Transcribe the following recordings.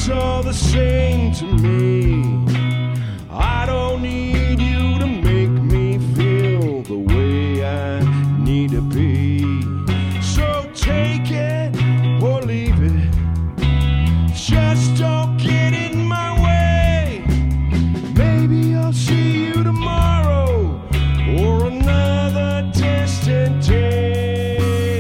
it's all the same to me. I don't need you to make me feel the way I need to be. So take it or leave it, just don't get in my way. Maybe I'll see you tomorrow or another distant day.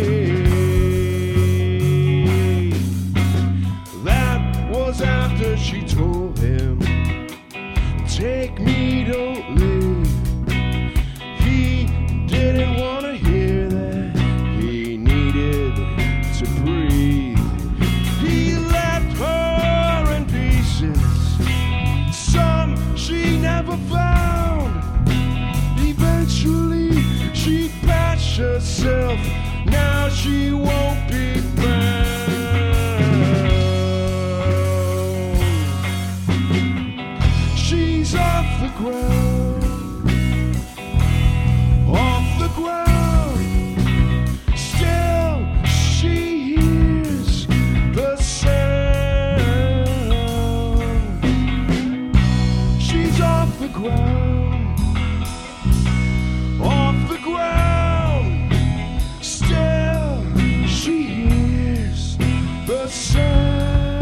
That was after she told him, take me, don't leave. He didn't want to hear that, he needed to breathe. He left her in pieces, some she never found. Eventually she patched herself, now she won't be found. She's off the ground, off the ground. Still she hears the sound. She's off the ground, off the ground. Still she hears the sound.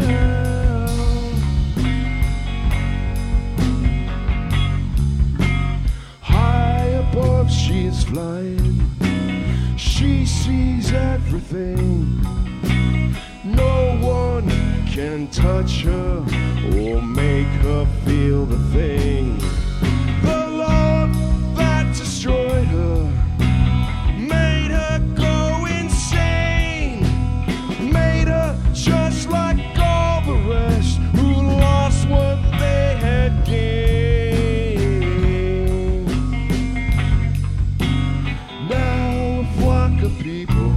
High above she is flying, she sees everything. No one can touch her or make her feel the thing. The love that destroyed her made her go insane, made her just like all the rest who lost what they had gained. Now a flock of people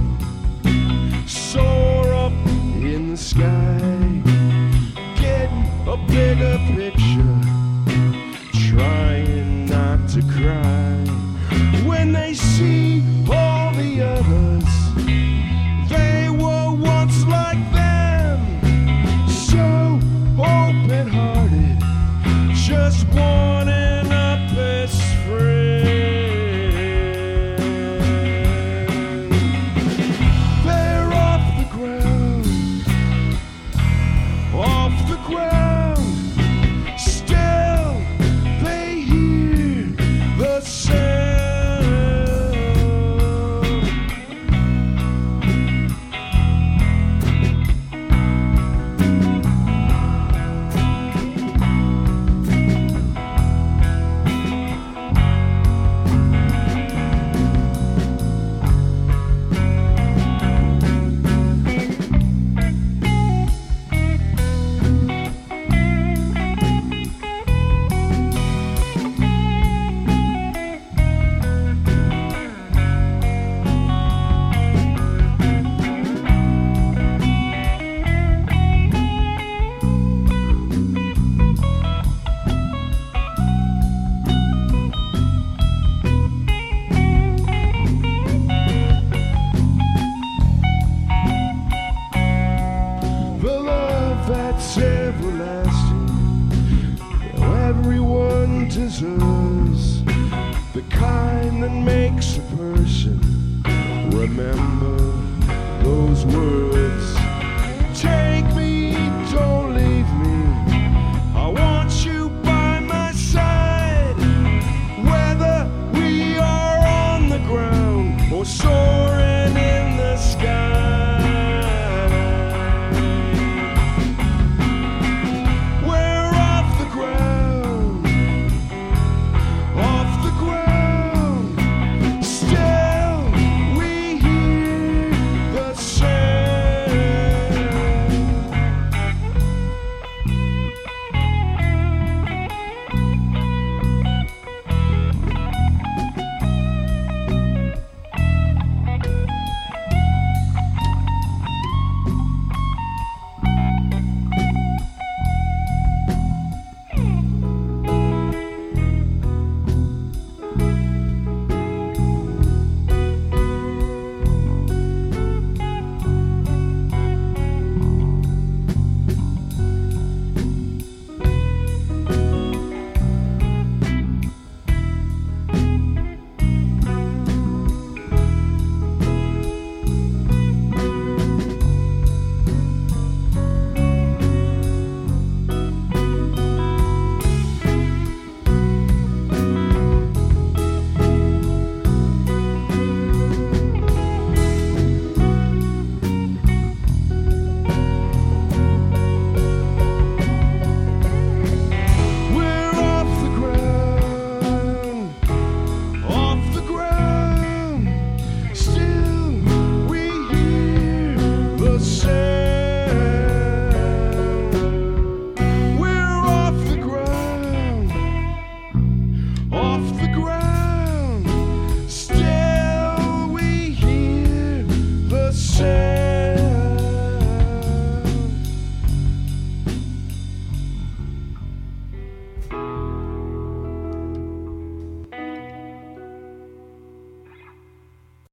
soar up in the sky, getting a bigger picture, trying not to cry. When they see all the others, they were once like them, so open-hearted, just wanting a best friend. They're off the ground, off the ground. Still they hear the sound. The love that's everlasting, everyone deserves, the kind that makes a person remember those words. Take me